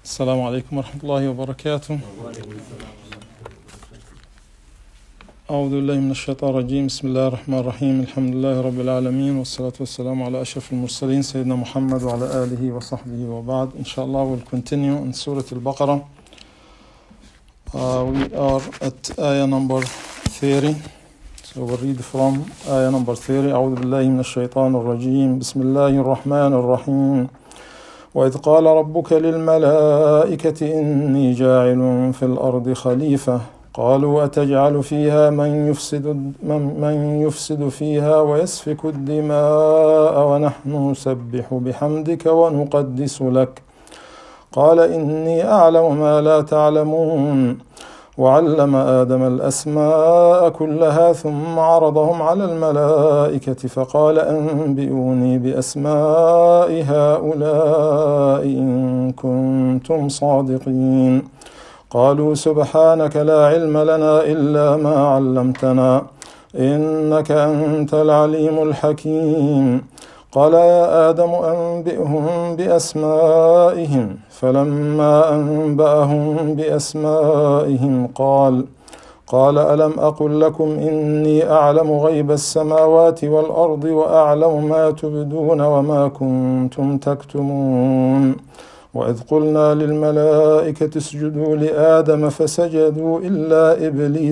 السلام عليكم ورحمة الله وبركاته. أعوذ بالله من الشيطان الرجيم. بسم الله الرحمن الرحيم. الحمد لله رب العالمين والصلاة والسلام على أشرف المرسلين سيدنا محمد وعلى آله وصحبه وبعد. Inshallah we'll continue in Surah Al-Baqarah. We are at ayah number 30. So we'll read from ayah number 30. أعوذ بالله من الشيطان الرجيم. بسم الله الرحمن الرحيم. وإذ قال ربك للملائكة إني جاعل في الأرض خليفة قالوا أتجعل فيها من يفسد فيها ويسفك الدماء ونحن نسبح بحمدك ونقدس لك قال إني أعلم ما لا تعلمون وعلم آدم الأسماء كلها ثم عرضهم على الملائكة فقال أنبئوني بأسماء هؤلاء إن كنتم صادقين قالوا سبحانك لا علم لنا إلا ما علمتنا إنك أنت العليم الحكيم قال يا آدم أنبئهم بأسمائهم فلما أنبأهم بأسمائهم قال ألم أقل لكم إني أعلم غيب السماوات والأرض وأعلم ما تبدون وما كنتم تكتمون وإذ قلنا للملائكة اسجدوا لآدم فسجدوا إلا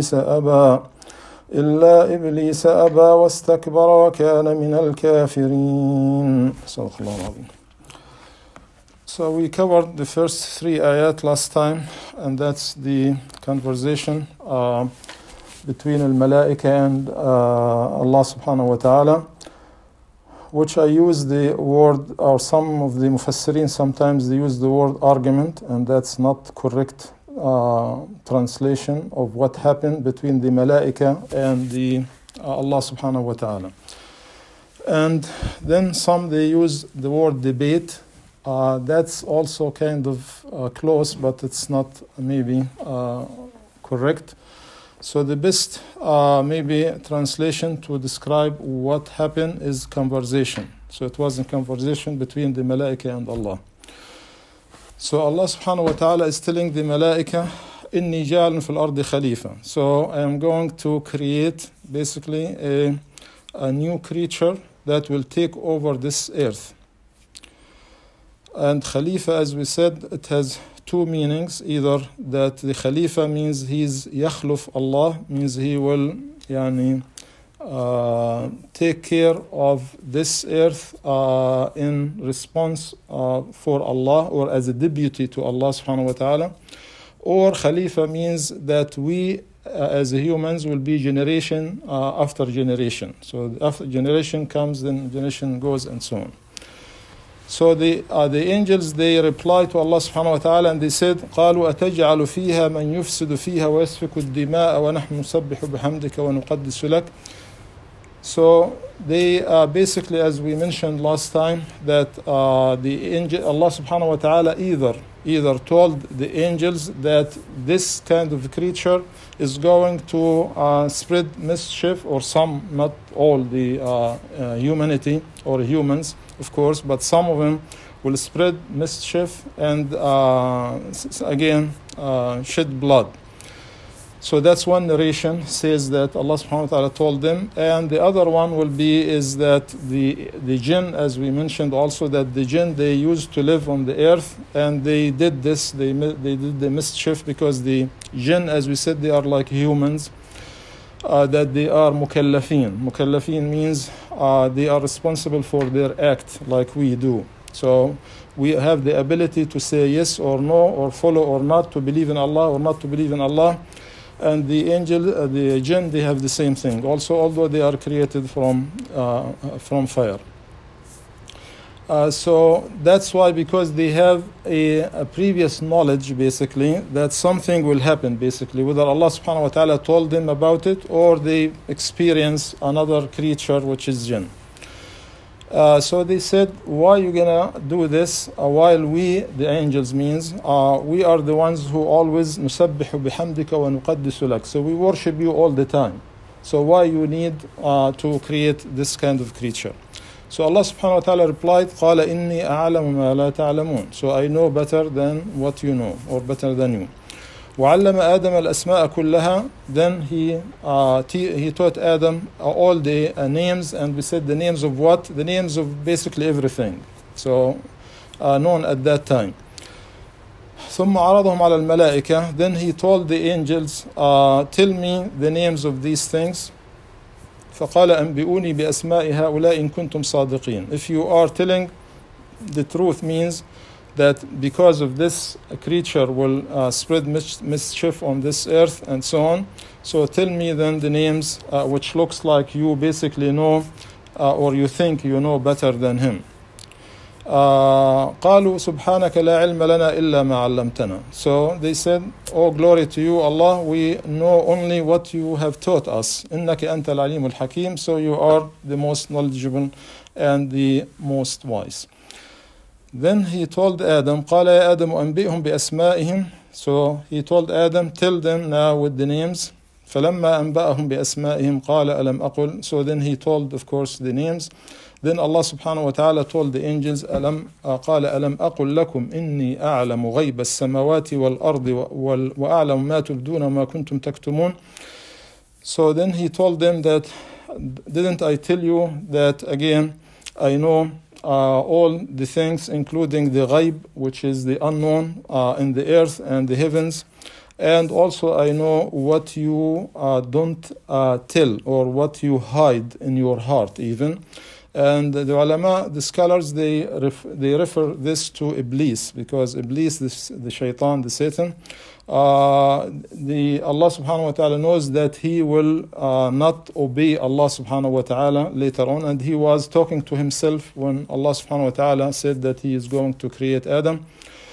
إبليس أبى واستكبر وكان من الكافرين. صدق الله العظيم. So we covered the first 3 ayat last time, and that's the conversation between al-Malaika and Allah subhanahu wa ta'ala, which I use the word, or some of the Mufassirin sometimes they use the word argument, and that's not correct translation of what happened between the Malaika and the Allah subhanahu wa ta'ala. And then some they use the word debate. That's also kind of close, but it's not maybe correct. So the best maybe translation to describe what happened is conversation. So it was a conversation between the Malaika and Allah. So Allah subhanahu wa ta'ala is telling the Malaika, Inni ja'alun fil ardi khalifa. So I am going to create basically a new creature that will take over this earth. And Khalifa, as we said, it has 2 meanings. Either that the Khalifa means he's yakhluf Allah, means he will take care of this earth in response for Allah, or as a deputy to Allah subhanahu wa ta'ala. Or Khalifa means that we as humans will be generation after generation. So after generation comes, then generation goes, and so on. So the angels, they reply to Allah subhanahu wa ta'ala and they said, قالوا أتجعل فيها من يفسد فيها ويسفك الدماء ونحن نسبح بحمدك ونقدس لك. So they basically, as we mentioned last time, that the angel, Allah subhanahu wa ta'ala either told the angels that this kind of creature is going to spread mischief, or some, not all the humanity or humans, of course, but some of them will spread mischief and shed blood. So that's one narration, says that Allah subhanahu wa ta'ala told them. And the other one will be is that the jinn, as we mentioned also, that the jinn, they used to live on the earth, and they did this, they did the mischief because the jinn, as we said, they are like humans, that they are mukallafin. Mukallafin means they are responsible for their act like we do. So we have the ability to say yes or no, or follow or not, to believe in Allah or not to believe in Allah. And the angel, the jinn, they have the same thing also, although they are created from fire. So that's why, because they have a previous knowledge, basically, that something will happen, basically, whether Allah subhanahu wa ta'ala told them about it, or they experience another creature, which is jinn. So they said, why are you gonna do this while we, the angels means, we are the ones who always nusabbihu bihamdika wa nuqaddisu lak. So we worship you all the time. So why you need to create this kind of creature? So Allah subhanahu wa ta'ala replied, قَالَ إِنِّي أَعْلَمُ مَا لَا تَعْلَمُونَ. So I know better than what you know, or better than you. وَعَلَّمَ آدَمَ الْأَسْمَاءَ كُلَّهَا. Then he taught Adam all the names, and we said the names of what? The names of basically everything. So known at that time. ثم عرضهم على الملائكة. Then he told the angels, tell me the names of these things. فقال أنبئوني بأسماء هؤلاء إن كنتم صادقين. If you are telling the truth, means that because of this a creature will spread mischief on this earth and so on. So tell me then the names which looks like you basically know or you think you know better than him. قالوا سبحانك لا علم لنا إلا ما علمتنا. So they said, oh glory to you Allah, we know only what you have taught us. إنك أنت العليم الحكيم. So you are the most knowledgeable and the most wise. Then he told Adam, قال يا آدم أنبئهم بأسمائهم. So he told Adam, tell them now with the names. فلما أنبأهم بأسمائهم قال ألم أقل. So then he told, of course, the names. Then Allah subhanahu wa ta'ala told the angels, قال ألم أقل لكم إني أعلم غيب السماوات والأرض وأعلم ما تبدون وما كنتم تكتمون. So then he told them that, didn't I tell you that again, I know all the things, including the ghaib, which is the unknown in the earth and the heavens. And also I know what you don't tell, or what you hide in your heart even. And the ulama, the scholars, they refer this to Iblis, because Iblis, the shaitan, the Satan, Allah subhanahu wa ta'ala knows that he will not obey Allah subhanahu wa ta'ala later on. And he was talking to himself when Allah subhanahu wa ta'ala said that he is going to create Adam,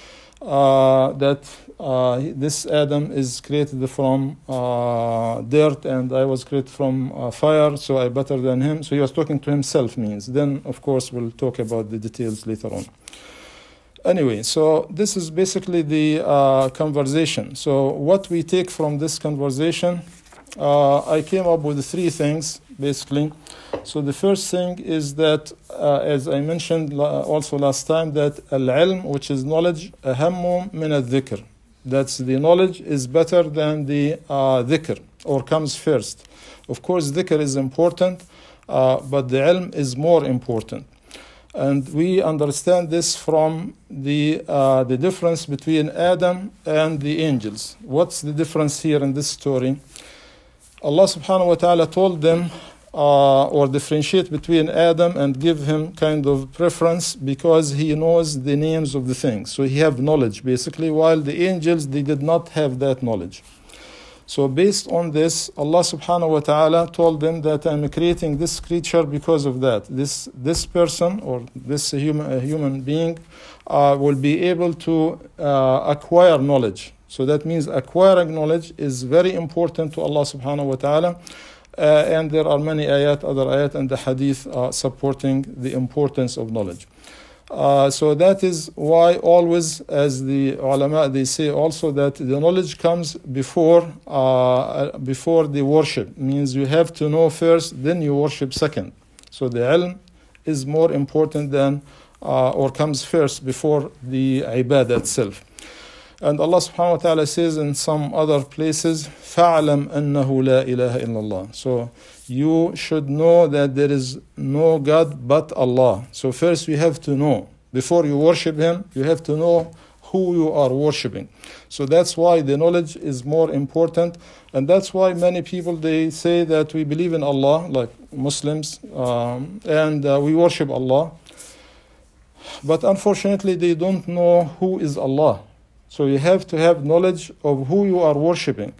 that this Adam is created from dirt and I was created from fire, so I better than him. So he was talking to himself, means. Then of course we'll talk about the details later on. Anyway, so this is basically the conversation. So what we take from this conversation, I came up with three things basically. So the first thing is that, as I mentioned also last time, that al-ilm, which is knowledge, ahammu min al-dhikr. That's the knowledge is better than the dhikr, or comes first. Of course, dhikr is important, but the ilm is more important. And we understand this from the difference between Adam and the angels. What's the difference here in this story? Allah subhanahu wa ta'ala told them, or differentiate between Adam and give him kind of preference because he knows the names of the things. So he have knowledge basically, while the angels, they did not have that knowledge. So based on this, Allah subhanahu wa ta'ala told them that I'm creating this creature because of that. This person, or this human being will be able to acquire knowledge. So that means acquiring knowledge is very important to Allah subhanahu wa ta'ala. And there are many ayat, other ayat and the hadith supporting the importance of knowledge. So that is why always, as the ulama, they say also that the knowledge comes before the worship. Means you have to know first, then you worship second. So the ilm is more important than, or comes first before the ibadah itself. And Allah subhanahu wa ta'ala says in some other places, فَعْلَمْ أَنَّهُ لَا إِلَهَ إِلَّا اللَّهِ. So you should know that there is no God but Allah. So first you have to know. Before you worship Him, you have to know who you are worshipping. So that's why the knowledge is more important. And that's why many people, they say that we believe in Allah, like Muslims, and we worship Allah. But unfortunately, they don't know who is Allah. So you have to have knowledge of who you are worshipping.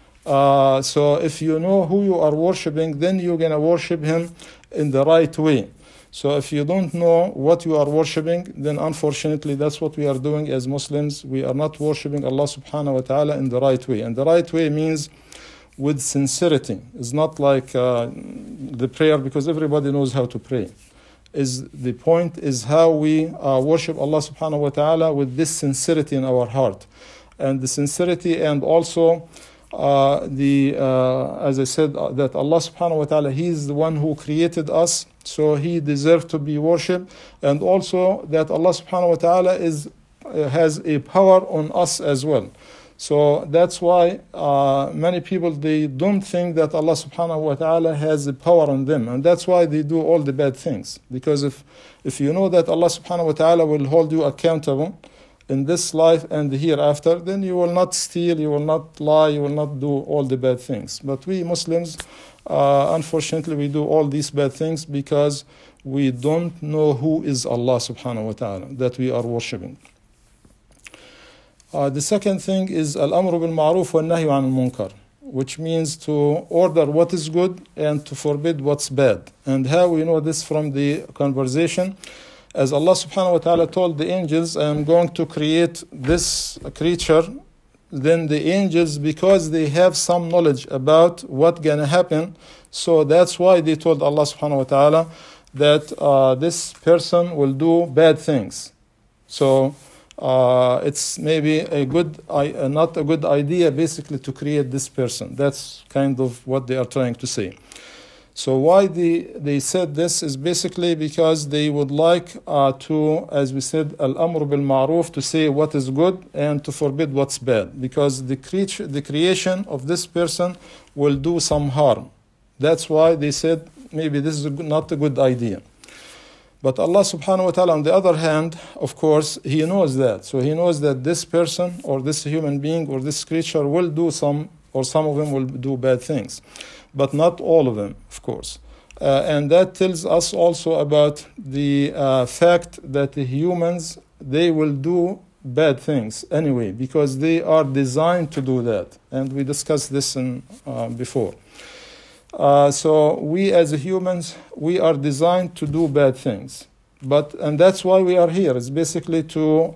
So if you know who you are worshipping, then you're going to worship Him in the right way. So if you don't know what you are worshipping, then unfortunately that's what we are doing as Muslims. We are not worshipping Allah subhanahu wa ta'ala in the right way. And the right way means with sincerity. It's not like the prayer, because everybody knows how to pray. The point is how we worship Allah subhanahu wa ta'ala with this sincerity in our heart. And the sincerity, and also as I said, that Allah subhanahu wa ta'ala, He is the one who created us, so He deserves to be worshipped, and also that Allah subhanahu wa ta'ala has a power on us as well. So that's why many people, they don't think that Allah subhanahu wa ta'ala has a power on them, and that's why they do all the bad things. Because if you know that Allah subhanahu wa ta'ala will hold you accountable in this life and the hereafter, then you will not steal, you will not lie, you will not do all the bad things. But we Muslims, unfortunately, we do all these bad things because we don't know who is Allah subhanahu wa ta'ala that we are worshipping. The second thing is al-amru bil-ma'ruf wal-nahyu an-munkar, which means to order what is good and to forbid what's bad. And how we know this from the conversation? As Allah subhanahu wa ta'ala told the angels, I am going to create this creature, then the angels, because they have some knowledge about what's going to happen, so that's why they told Allah subhanahu wa ta'ala that this person will do bad things. So it's maybe not a good idea basically to create this person. That's kind of what they are trying to say. So why they said this is basically because they would like to, as we said, al-amru bil-ma'ruf, to say what is good and to forbid what's bad. Because the creation of this person will do some harm. That's why they said maybe this is not a good idea. But Allah subhanahu wa ta'ala, on the other hand, of course, He knows that. So He knows that this person or this human being or this creature will do some of them will do bad things. But not all of them, of course. And that tells us also about the fact that the humans, they will do bad things anyway, because they are designed to do that. And we discussed this before. So we as humans, we are designed to do bad things. And that's why we are here. It's basically to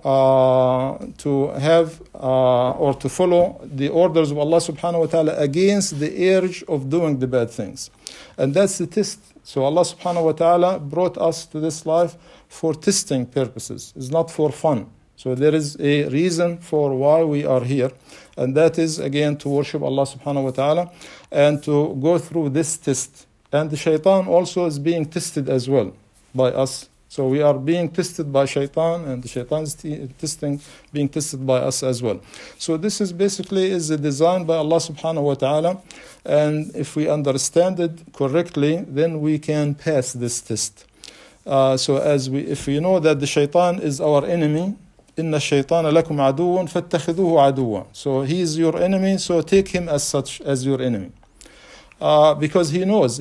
have or to follow the orders of Allah subhanahu wa ta'ala against the urge of doing the bad things. And that's the test. So Allah subhanahu wa ta'ala brought us to this life for testing purposes. It's not for fun. So there is a reason for why we are here. And that is, again, to worship Allah subhanahu wa ta'ala and to go through this test. And the shaitan also is being tested as well by us. So we are being tested by shaitan, and the shaitan is being tested by us as well. So this is basically a design by Allah subhanahu wa ta'ala. And if we understand it correctly, then we can pass this test. So if we know that the shaitan is our enemy, إِنَّ الشَّيْطَانَ لَكُمْ عَدُوٌ فَاتَّخِذُوهُ عَدُوًا. So he is your enemy, so take him as such, as your enemy. Because he knows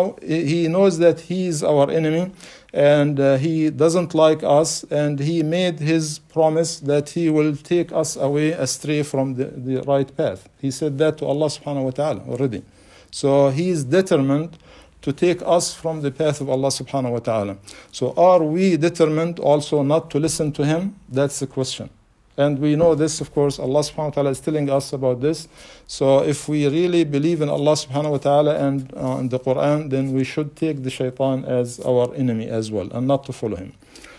that he is our enemy, and he doesn't like us, and he made his promise that he will take us away astray from the right path. He said that to Allah subhanahu wa ta'ala already. So he is determined to take us from the path of Allah subhanahu wa ta'ala. So are we determined also not to listen to him? That's the question. And we know this, of course, Allah subhanahu wa ta'ala is telling us about this. So if we really believe in Allah subhanahu wa ta'ala and in the Quran, then we should take the shaitan as our enemy as well, and not to follow him.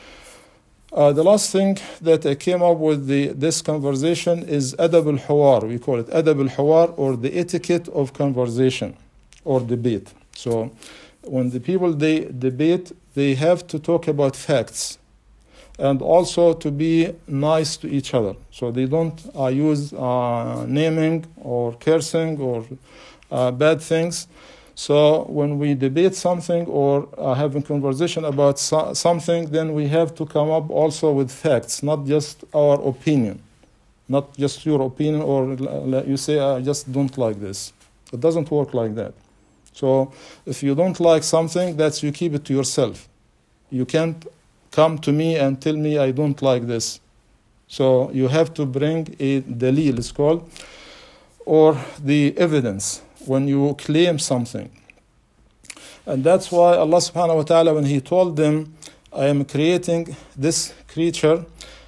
The last thing that I came up with this conversation is adab al-hawar. We call it adab al-hawar, or the etiquette of conversation or debate. So when the people, they debate, they have to talk about facts. And also to be nice to each other. So they don't use naming or cursing or bad things. So when we debate something or have a conversation about something, then we have to come up also with facts, not just our opinion. Not just your opinion, or you say, I just don't like this. It doesn't work like that. So if you don't like something, you keep it to yourself. You can't come to me and tell me I don't like this. So you have to bring a dalil, it's called, or the evidence when you claim something. And that's why Allah subhanahu wa ta'ala, when He told them, I am creating this creature,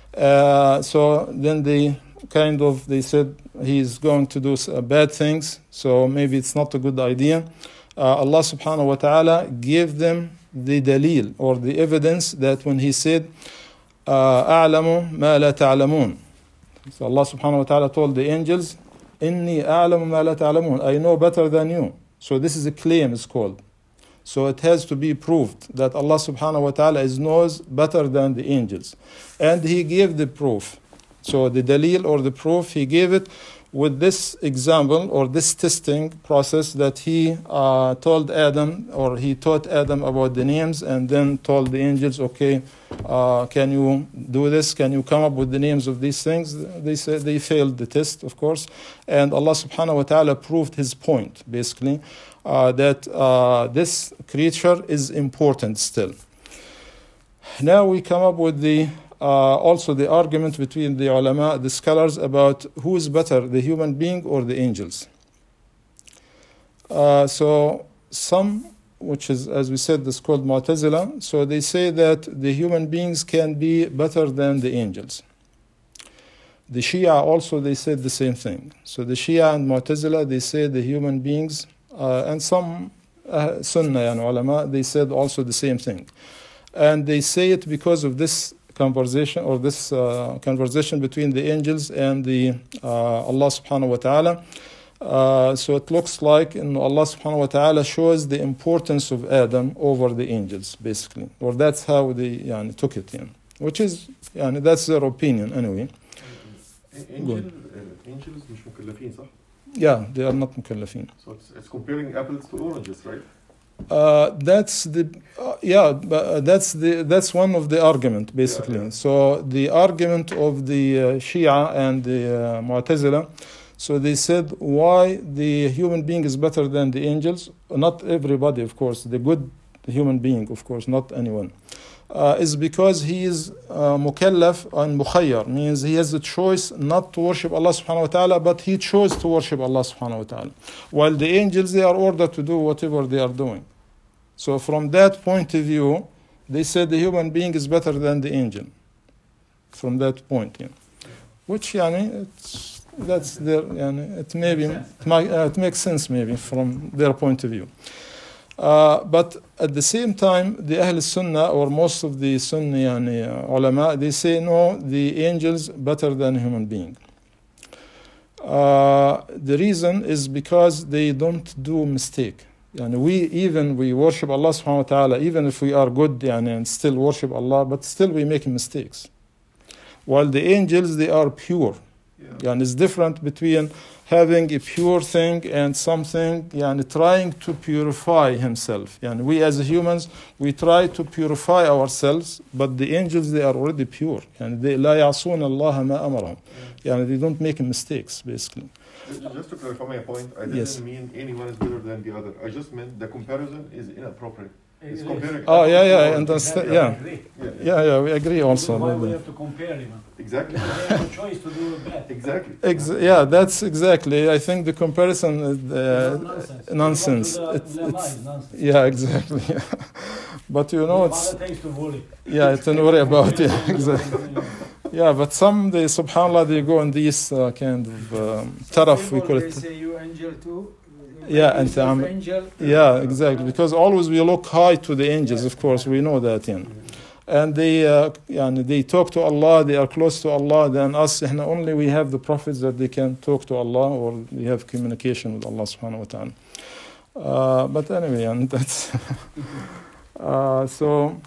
so then they said He's going to do bad things, so maybe it's not a good idea. Allah subhanahu wa ta'ala gave them the dalil or the evidence that when He said أعلم ما لا تعلمون. So Allah subhanahu wa ta'ala told the angels, إني أعلم ما لا تعلمون. I know better than you. So this is a claim, it's called. So it has to be proved that Allah subhanahu wa ta'ala knows better than the angels. And he gave the proof. So the dalil or the proof, he gave it with this example or this testing process that he told Adam, or he taught Adam about the names and then told the angels, okay, can you do this? Can you come up with the names of these things? They said they failed the test, of course. And Allah subhanahu wa ta'ala proved his point, basically, that this creature is important still. Now we come up with the also the argument between the ulama, the scholars, about who is better, the human being or the angels. So some, which is, as we said, this called Mu'tazila, so they say that the human beings can be better than the angels. The Shia also, they said the same thing. So the Shia and Mu'tazila, they say the human beings, and some Sunnah and ulama, they said also the same thing. And they say it because of this conversation, or this conversation between the angels and the Allah subhanahu wa ta'ala. So it looks like Allah subhanahu wa ta'ala shows the importance of Adam over the angels, basically. Or that's how they took it, which is, that's their opinion anyway. Angels مش مكلفين صح؟ Yeah, they are not mukallafin. So it's comparing apples to oranges, right? That's one of the argument, basically. Yeah. So the argument of the Shia and the Mu'tazila, so they said why the human being is better than the angels. Not everybody, of course, the good human being, of course, not anyone, is because he is mukallaf and mukhayyar, means he has the choice not to worship Allah subhanahu wa ta'ala, but he chose to worship Allah subhanahu wa ta'ala. While the angels, they are ordered to do whatever they are doing. So from that point of view, they said the human being is better than the angel. From that point, which that's their, it makes sense maybe from their point of view. But at the same time, the Ahl Sunnah, or most of the Sunni ulama, they say no, the angels better than human being. The reason is because they don't do mistake. We worship Allah subhanahu wa ta'ala, even if we are good and still worship Allah, but still we make mistakes. While the angels, they are pure. It's different between having a pure thing and something trying to purify himself. We as humans, we try to purify ourselves, but the angels, they are already pure. They لا يعصون الله ما أمرهم. They don't make mistakes, basically. Just to clarify my point, I didn't mean anyone is better than the other. I just meant the comparison is inappropriate. It's comparing. I understand. We agree also. Why we have to compare him? Exactly. We have a choice to do that. Exactly. That's exactly. I think the comparison is nonsense. It's nonsense. Yeah, exactly. But it's. To worry. Yeah, don't worry about it. Exactly. Yeah, but some, they, subhanAllah, they go in these kind of taraf, we call it. They say you angel too. Yeah, and angel. Yeah, exactly. Because always we look high to the angels, of course, we know that. And they talk to Allah, they are close to Allah than us. Only we have the prophets that they can talk to Allah, or they have communication with Allah subhanahu wa ta'ala. But anyway, and that's so.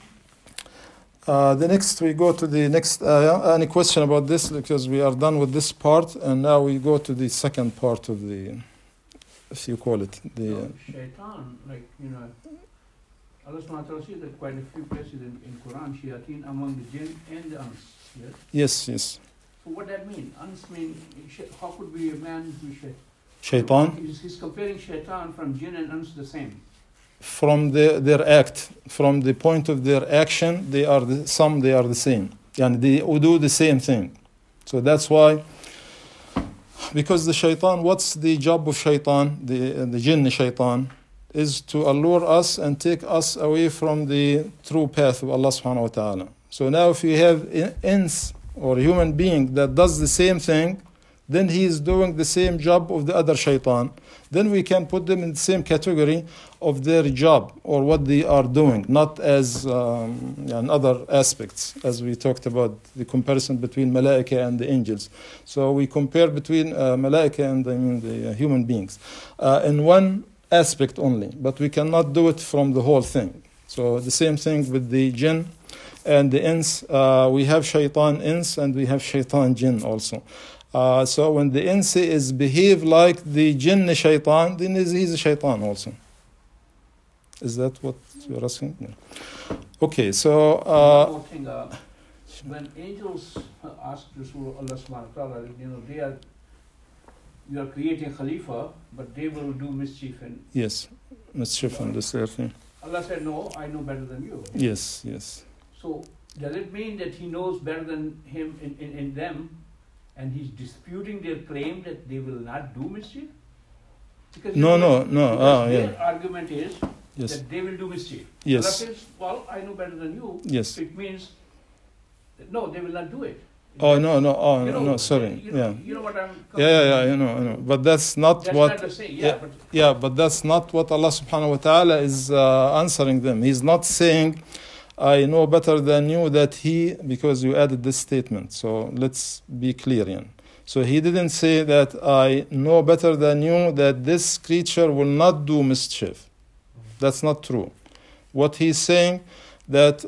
The next, we go to the next ayah. Any question about this? Because we are done with this part, and now we go to the second part of the, if you call it, the. Shaitan, Allah subhanahu wa ta'ala said that quite a few places in Quran, shayateen among the jinn and the ants. Yes? Yes. So what that mean? Ants mean, how could be a man be shaitan? He's comparing shaitan from jinn and ants the same. From their act, from the point of their action, they are the same. They do the same thing. So that's why, because the shaitan, what's the job of shaitan, the jinn shaitan, is to allure us and take us away from the true path of Allah subhanahu wa ta'ala. So now if you have ins or a human being that does the same thing, then he is doing the same job of the other shaitan. Then we can put them in the same category of their job or what they are doing, not as in other aspects, as we talked about the comparison between malaika and the angels. So we compare between malaika and the human beings in one aspect only, but we cannot do it from the whole thing. So the same thing with the jinn and the ins. We have shaitan ins and we have shaitan jinn also. So when the insi is behave like the jinn shaitan, then he's a shaitan also. Is that what you're asking? Yeah. Okay, so one more thing, when angels ask Rasul Allah subhanahu wa ta'ala, you are creating Khalifa, but they will do mischief and yes, mischief and this thing. Allah said, no, I know better than you. Yes, yes. So does it mean that he knows better than him in them? And he's disputing their claim that they will not do mischief? Because their argument is that they will do mischief. Yes. Allah says, well, I know better than you. Yes. It means, that, no, they will not do it. Sorry. You know what I'm... I know. But that's not what... Not the same. But that's not what Allah subhanahu wa ta'ala is answering them. He's not saying, I know better than you because you added this statement. So let's be clear. So he didn't say that I know better than you that this creature will not do mischief. That's not true. What he's saying that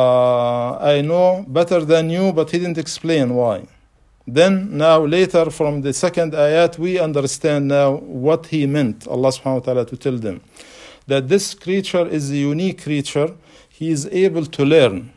I know better than you, but he didn't explain why. Then now later from the second ayat we understand now what he meant, Allah subhanahu wa ta'ala, to tell them that this creature is a unique creature. He is able to learn.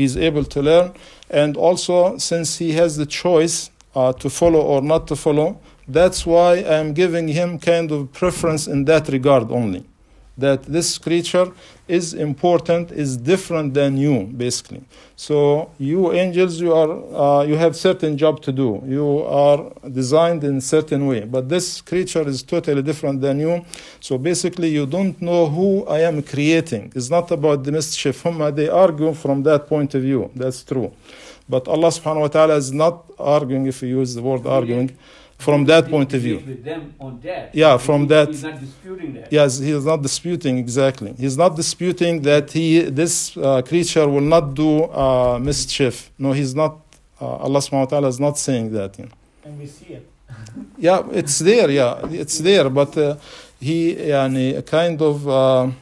And also, since he has the choice to follow or not to follow, that's why I am giving him kind of preference in that regard only. That this creature is important, is different than you, basically. So you angels, you have certain job to do. You are designed in a certain way. But this creature is totally different than you. So basically you don't know who I am creating. It's not about the mischief. They argue from that point of view. That's true. But Allah subhanahu wa ta'ala is not arguing, if you use the word arguing, from that point of view. With them on that. Yeah, from that. He's not disputing that. Yes, he is not disputing, exactly. He's not disputing that this creature will not do mischief. No, he's not. Allah subhanahu wa ta'ala is not saying that. And we see it. It's there. But he kind of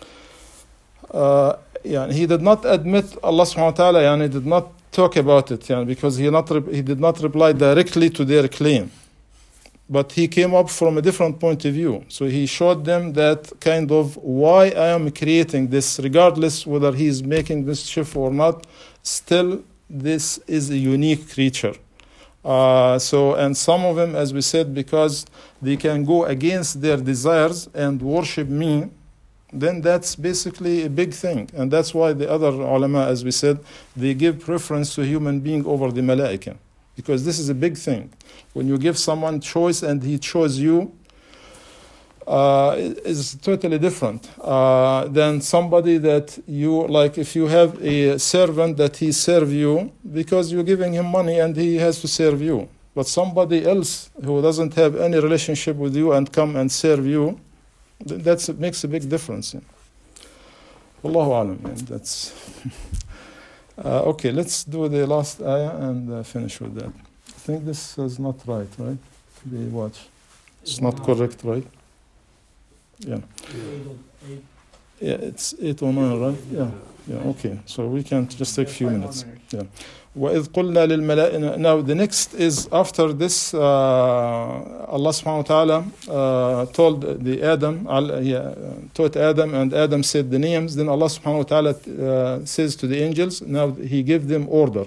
he did not admit, Allah subhanahu wa ta'ala did not talk about it because he did not reply directly to their claim. But he came up from a different point of view. So he showed them that kind of why I am creating this, regardless whether he is making mischief or not, still this is a unique creature. And some of them, as we said, because they can go against their desires and worship me, then that's basically a big thing. And that's why the other ulama, as we said, they give preference to human being over the malaika. Because this is a big thing. When you give someone choice and he chose you, is totally different than somebody that you, like if you have a servant that he serve you because you're giving him money and he has to serve you. But somebody else who doesn't have any relationship with you and come and serve you, that makes a big difference. Wallahu alam. That's okay. Let's do the last ayah and finish with that. I think this is not right? The watch. It's not correct, right? Yeah. It's 8:09, right? Yeah. Okay. So we can just take a few minutes. Yeah. وَإِذْ قُلْنَا لِلْمَلَائِكَةِ. Now the next is after this, Allah subhanahu wa ta'ala told the Adam, taught Adam, and Adam said the names. Then Allah subhanahu wa ta'ala says to the angels, now he gave them order.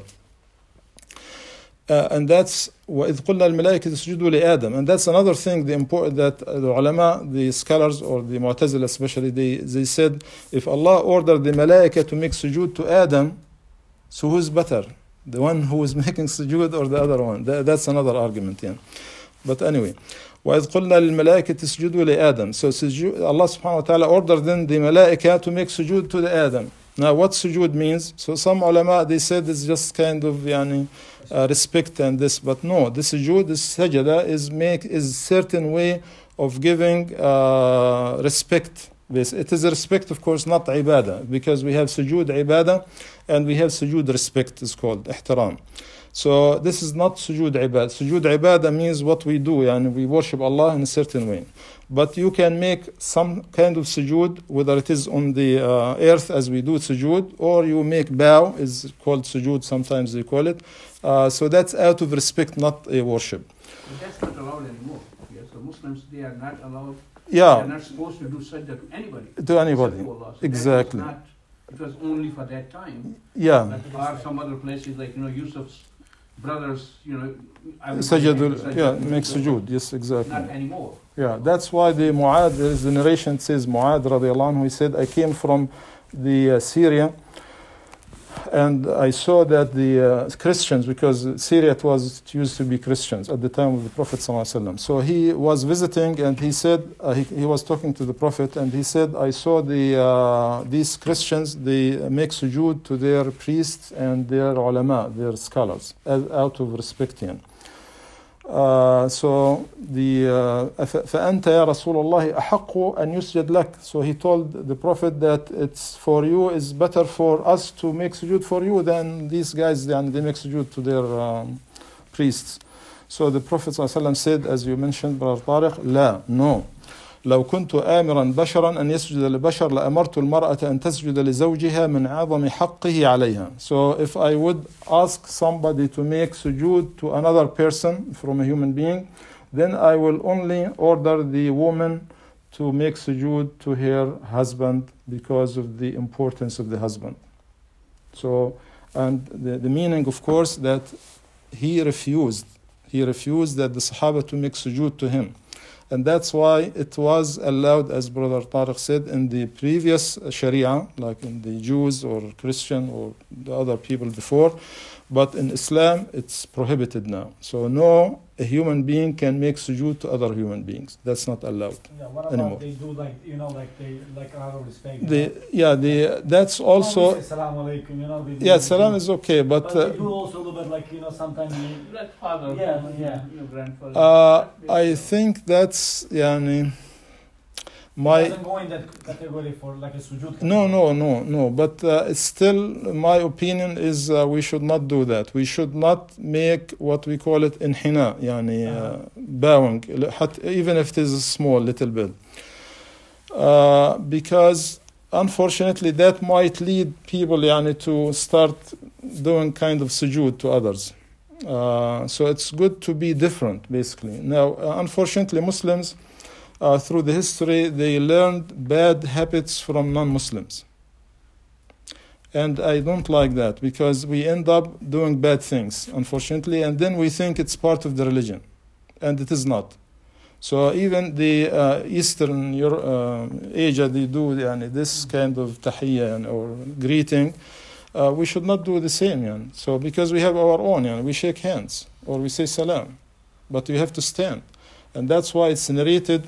And that's وَإِذْ قُلْنَا الْمَلَائِكَةِ اسْجُدُوا لِآدَمَ. And that's another thing, the important that the ulama, the scholars or the Mu'tazila especially, they said, if Allah ordered the malaika to make sujood to Adam, so who's better? The one who is making sujood or the other one? That's another argument. But anyway, وَإِذْ قُلْنَا لِلْمَلَائِكَةِ اسْجُدُوا لِآدَمَ. So Allah subhanahu wa ta'ala ordered then the malaika to make sujood to the Adam. Now, what sujood means? So some ulama, they said it's just kind of respect and this, but no, the sujood, the sajada is certain way of giving respect. It is a respect, of course, not ibadah, because we have sujood ibadah and we have sujood respect, is called ihtiram. So this is not sujood ibadah. Sujood ibadah means what we do, and we worship Allah in a certain way. But you can make some kind of sujood, whether it is on the earth as we do sujood, or you make bow, is called sujood, sometimes they call it. So that's out of respect, not a worship. But that's not allowed anymore. Yeah, so Muslims, they are not allowed. Yeah. They are not supposed to do sajda to anybody. To anybody. except for Allah. So Exactly. It was only for that time. Yeah. Or some other places like, Yusuf's brothers, I would Sajadul, say yeah, make sujood. Yes, exactly. Not anymore. Yeah, that's why the Mu'adh, there is the narration says Mu'adh radiallahu anhu, he said, I came from the Syria, and I saw that the Christians, because Syria it used to be Christians at the time of the Prophet ﷺ. So he was visiting, and he said, he was talking to the Prophet, and he said, I saw these Christians, they make sujood to their priests and their ulama, their scholars, out of respect. So فأنت يا رسول الله أحق أن يسجد لك. So he told the Prophet that it's for you, is better for us to make sujood for you than these guys, they make sujood to their priests. So the Prophet ﷺ said, as you mentioned, Brother Tariq, لا, no. لو كنت آمرا بشرا أن يسجد لبشر لأمرت المرأة أن تسجد لزوجها من عظم حقه عليها. So if I would ask somebody to make sujood to another person from a human being, then I will only order the woman to make sujood to her husband because of the importance of the husband. So, and the meaning, of course, that he refused that the Sahaba to make sujood to him. And that's why it was allowed, as Brother Tariq said, in the previous Sharia, like in the Jews or Christian or the other people before. But in Islam, it's prohibited now. So no, a human being can make sujood to other human beings. That's not allowed what anymore. about they do like out of respect? That's also. Salam alaikum, Yeah, salam is okay, but they do also a little bit sometimes. Like father, grandfather. I think that's my. Doesn't go in that category for like a sujood. No. But still, my opinion is we should not do that. We should not make what we call it inhina, bowing, even if it is a small little bit, because unfortunately that might lead people to start doing kind of sujood to others. So it's good to be different, basically. Now, unfortunately, Muslims. Through the history, they learned bad habits from non-Muslims. And I don't like that, because we end up doing bad things, unfortunately, and then we think it's part of the religion. And it is not. So even the Eastern Asia, they do this kind of tahiyya or greeting. We should not do the same. So because we have our own, we shake hands or we say salam. But we have to stand. And that's why it's narrated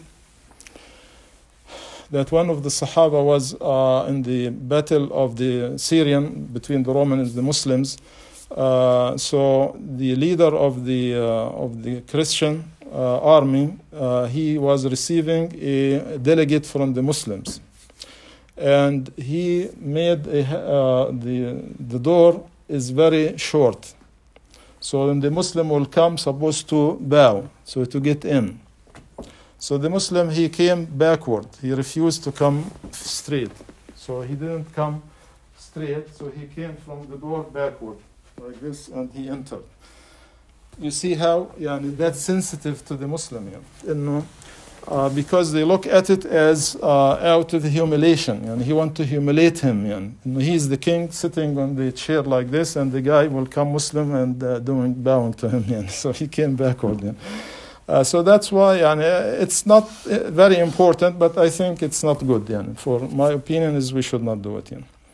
that one of the Sahaba was in the battle of the Syrian between the Romans and the Muslims. So the leader of the Christian army, he was receiving a delegate from the Muslims, and he made the door is very short. So when the Muslim will come, supposed to bow, so to get in. So the Muslim, he came backward. He refused to come straight. So he didn't come straight, so he came from the door backward, like this, and he entered. You see how that's sensitive to the Muslim, because they look at it as out of humiliation, and he wants to humiliate him. He's the king sitting on the chair like this, and the guy will come Muslim and bowing to him. So he came backward. So that's why it's not very important, but I think it's not good. For my opinion is we should not do it.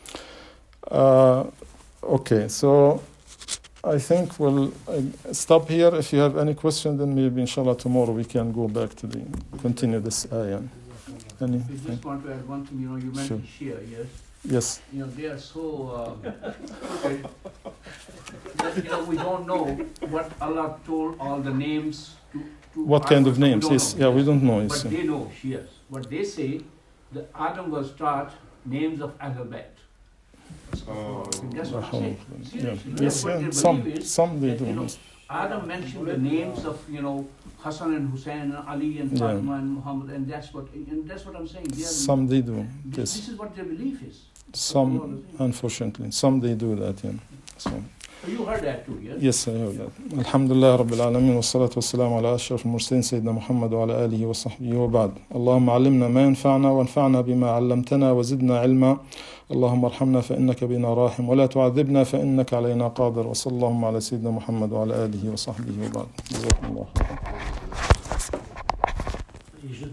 Okay, so I think we'll stop here. If you have any question, then maybe inshallah tomorrow we can go back to continue this ayah. I just want to add one thing. You mentioned Shia, yes. Yes. You know, they are so stupid that, you know, we don't know what Allah told all the names to What kind of Adam. We names? don't Yes. know. Yeah, we don't know. Yes. But they know, yes. What they say, that Adam was taught names of alphabet. That's what they say. Yeah. Seriously, Yes. that's what Yeah. their Some belief is. some they that, do. you know, Yes. Adam mentioned the names of, you know, Hassan and Hussein and Ali and Yeah. Fatima and Muhammad, and that's what I'm saying. They are, Some they do. this Yes. is what their belief is. Some, unfortunately, some they do that. Yeah. So. So you heard that too, yes? Yes, I heard that. Alhamdulillah Rabbil Alameen wa salatu wa salam ala ashraf al-mursalin Sayyidina Muhammad wa ala alihi wa sahbihi wa ba'd. Allahumma alimna ma yanfa'na wa anfa'na bima 'allamtana wa zidna ilma. اللهم ارحمنا فإنك بنا راحم ولا تعذبنا فإنك علينا قادر وصلى اللهم على سيدنا محمد وعلى آله وصحبه وبعد. جزاكم الله خيرا.